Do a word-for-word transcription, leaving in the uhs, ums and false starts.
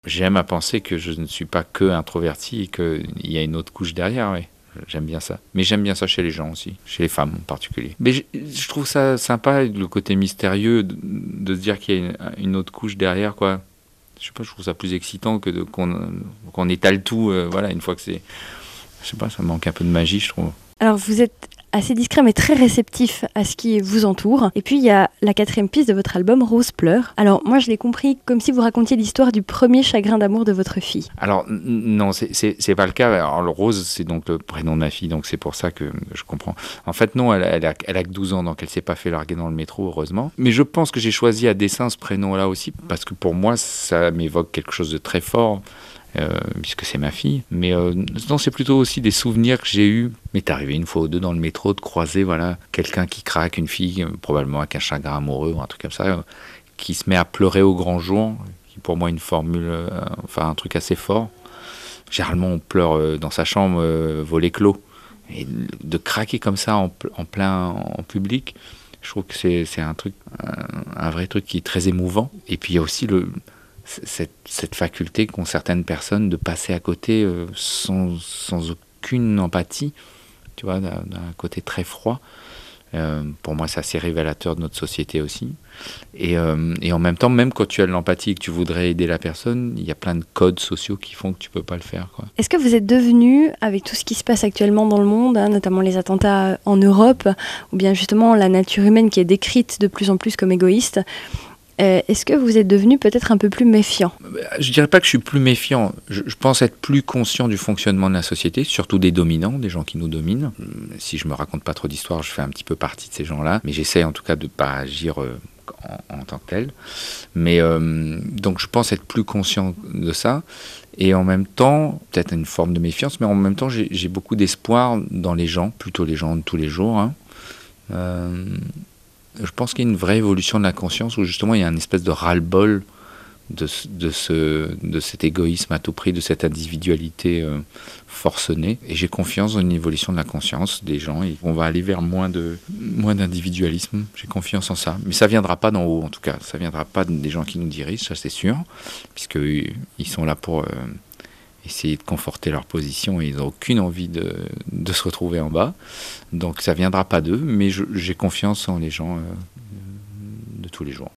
J'aime à penser que je ne suis pas que introverti et qu'il y a une autre couche derrière, oui. J'aime bien ça. Mais j'aime bien ça chez les gens aussi, chez les femmes en particulier. Mais je, je trouve ça sympa, le côté mystérieux, de, de se dire qu'il y a une, une autre couche derrière, quoi. Je sais pas, je trouve ça plus excitant que de, qu'on, qu'on étale tout, euh, voilà, une fois que c'est... Je sais pas, ça manque un peu de magie, je trouve. Alors vous êtes assez discret mais très réceptif à ce qui vous entoure. Et puis il y a la quatrième piste de votre album, Rose pleure. Alors moi je l'ai compris comme si vous racontiez l'histoire du premier chagrin d'amour de votre fille. Alors n- non, c'est, c'est, c'est pas le cas. Alors le Rose, c'est donc le prénom de ma fille, donc c'est pour ça que je comprends. En fait non, elle, elle, a, elle a que douze ans, donc elle s'est pas fait larguer dans le métro, heureusement. Mais je pense que j'ai choisi à dessein ce prénom-là aussi, parce que pour moi ça m'évoque quelque chose de très fort. Euh, puisque c'est ma fille, mais euh, non, c'est plutôt aussi des souvenirs que j'ai eus. M'est arrivé une fois ou deux dans le métro de croiser, voilà, quelqu'un qui craque, une fille, euh, probablement avec un chagrin amoureux ou un truc comme ça, euh, qui se met à pleurer au grand jour, qui pour moi est une formule, euh, enfin un truc assez fort. Généralement, on pleure euh, dans sa chambre, euh, volet clos, et de craquer comme ça en, en plein en public, je trouve que c'est, c'est un truc, un, un vrai truc qui est très émouvant. Et puis il y a aussi le Cette, cette faculté qu'ont certaines personnes de passer à côté euh, sans, sans aucune empathie, tu vois, d'un, d'un côté très froid. Euh, pour moi, c'est assez révélateur de notre société aussi. Et, euh, et en même temps, même quand tu as de l'empathie et que tu voudrais aider la personne, il y a plein de codes sociaux qui font que tu ne peux pas le faire, quoi. Est-ce que vous êtes devenu, avec tout ce qui se passe actuellement dans le monde, hein, notamment les attentats en Europe, ou bien justement la nature humaine qui est décrite de plus en plus comme égoïste, Euh, est-ce que vous êtes devenu peut-être un peu plus méfiant ? Je dirais pas que je suis plus méfiant. Je, je pense être plus conscient du fonctionnement de la société, surtout des dominants, des gens qui nous dominent. Si je me raconte pas trop d'histoires, je fais un petit peu partie de ces gens-là, mais j'essaie en tout cas de pas agir euh, en, en tant que tel. Mais euh, donc je pense être plus conscient de ça. Et en même temps, peut-être une forme de méfiance, mais en même temps, j'ai, j'ai beaucoup d'espoir dans les gens, plutôt les gens de tous les jours, hein. Euh, Je pense qu'il y a une vraie évolution de la conscience où justement il y a une espèce de ras-le-bol de, de, ce, de cet égoïsme à tout prix, de cette individualité euh, forcenée. Et j'ai confiance dans une évolution de la conscience des gens. Et on va aller vers moins, de, moins d'individualisme. J'ai confiance en ça. Mais ça ne viendra pas d'en haut en tout cas. Ça ne viendra pas des gens qui nous dirigent, ça c'est sûr. Puisqu'ils sont là pour... Euh, essayer de conforter leur position et ils n'ont aucune envie de, de se retrouver en bas. Donc ça ne viendra pas d'eux, mais je, j'ai confiance en les gens euh, de tous les jours.